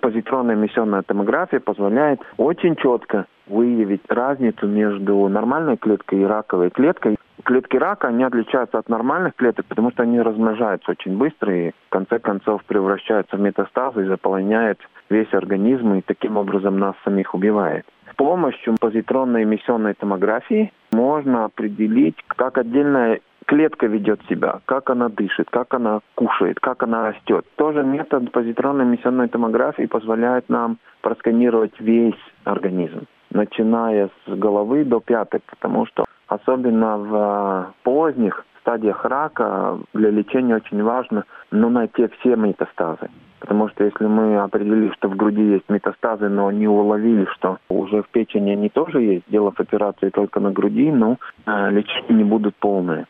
Позитронная эмиссионная томография позволяет очень четко выявить разницу между нормальной клеткой и раковой клеткой. Клетки рака, они отличаются от нормальных клеток, потому что они размножаются очень быстро и в конце концов превращаются в метастазы и заполоняют весь организм и таким образом нас самих убивает. С помощью позитронной эмиссионной томографии можно определить, как отдельная клетка ведет себя, как она дышит, как она кушает, как она растет. Тоже метод позитронной эмиссионной томографии позволяет нам просканировать весь организм, начиная с головы до пяток, потому что особенно в поздних стадиях рака для лечения очень важно найти все метастазы. Потому что если мы определили, что в груди есть метастазы, но не уловили, что уже в печени они тоже есть, сделав операцию только на груди, лечения не будут полные.